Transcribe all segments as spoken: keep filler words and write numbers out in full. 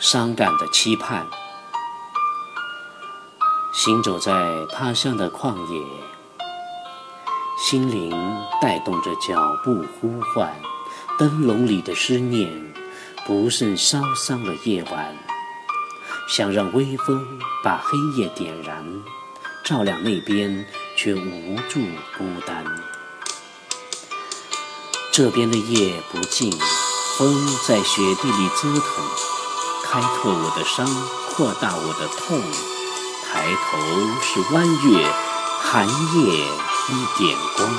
伤感的期盼。行走在他乡的旷野，心灵带动着脚步呼唤，灯笼里的思念不慎烧伤了夜晚，想让微风把黑夜点燃，照亮那边却无助孤单。这边的夜不静，风在雪地里折腾，开拓我的伤，扩大我的痛。抬头是弯月，寒夜一点光，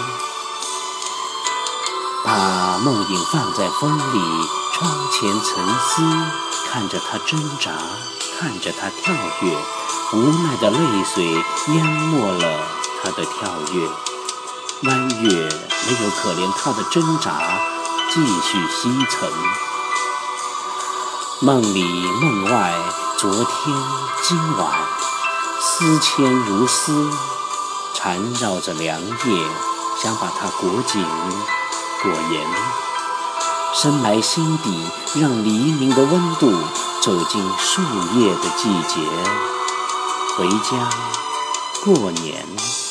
把梦影放在风里，窗前沉思，看着它挣扎，看着它跳跃，无奈的泪水淹没了它的跳跃。弯月没有可怜它的挣扎，继续西沉。梦里梦外，昨天今晚，丝牵如丝，缠绕着凉夜，想把它裹紧裹严，深埋心底，让黎明的温度走进树叶的季节。回家过年。